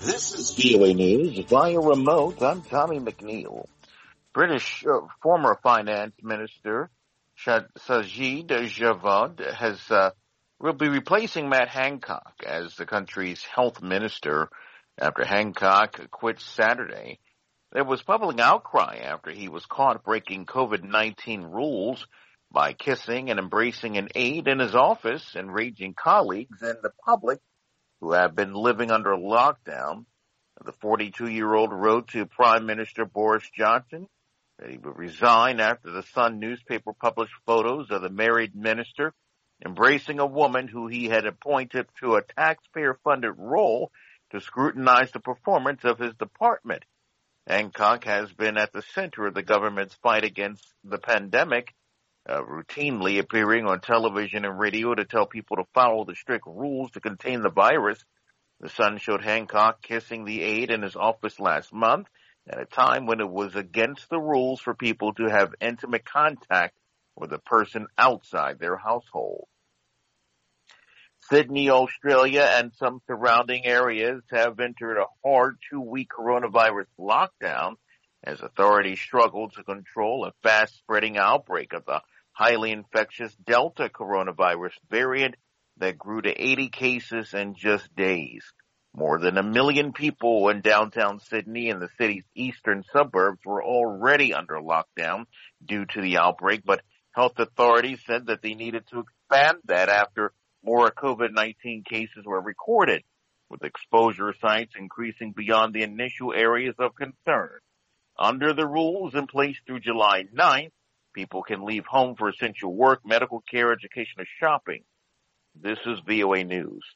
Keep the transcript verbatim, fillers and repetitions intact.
This is V O A News via remote. I'm Tommy McNeil. British uh, former finance minister Sajid Javid has uh, will be replacing Matt Hancock as the country's health minister after Hancock quit Saturday. There was public outcry after he was caught breaking COVID nineteen rules by kissing and embracing an aide in his office, enraging colleagues and the public who have been living under lockdown. The forty-two-year-old wrote to Prime Minister Boris Johnson that he would resign after the Sun newspaper published photos of the married minister embracing a woman who he had appointed to a taxpayer-funded role to scrutinize the performance of his department. Hancock has been at the center of the government's fight against the pandemic, Uh, routinely appearing on television and radio to tell people to follow the strict rules to contain the virus. The Sun showed Hancock kissing the aide in his office last month at a time when it was against the rules for people to have intimate contact with a person outside their household. Sydney, Australia, and some surrounding areas have entered a hard two-week coronavirus lockdown as authorities struggle to control a fast-spreading outbreak of the highly infectious Delta coronavirus variant that grew to eighty cases in just days. More than a million people in downtown Sydney and the city's eastern suburbs were already under lockdown due to the outbreak, but health authorities said that they needed to expand that after more COVID nineteen cases were recorded, with exposure sites increasing beyond the initial areas of concern. Under the rules in place through July ninth, people can leave home for essential work, medical care, education, or shopping. This is V O A News.